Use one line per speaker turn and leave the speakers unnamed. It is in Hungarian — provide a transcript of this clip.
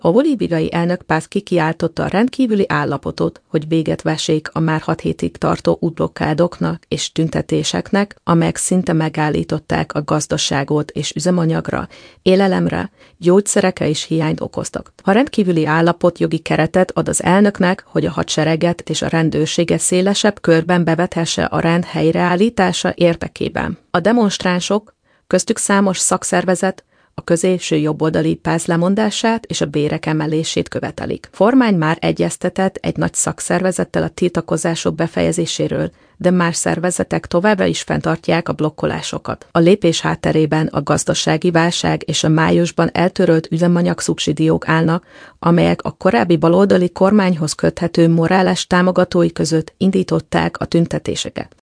A bolíviai elnök Paz kikiáltotta a rendkívüli állapotot, hogy véget vessék a már 6 hétig tartó útblokkádoknak és tüntetéseknek, amelyek szinte megállították a gazdaságot és üzemanyagra, élelemre, gyógyszerekre is hiányt okoztak. A rendkívüli állapot jogi keretet ad az elnöknek, hogy a hadsereget és a rendőrséget szélesebb körben bevethesse a rend helyreállítása érdekében. A demonstránsok, köztük számos szakszervezet, a középső jobboldali Paz lemondását és a bérek emelését követelik. Kormány már egyeztetett egy nagy szakszervezettel a tiltakozások befejezéséről, de más szervezetek továbbra is fenntartják a blokkolásokat. A lépés hátterében a gazdasági válság és a májusban eltörölt üzemanyag szubszidiók állnak, amelyek a korábbi baloldali kormányhoz köthető Morales támogatói között indították a tüntetéseket.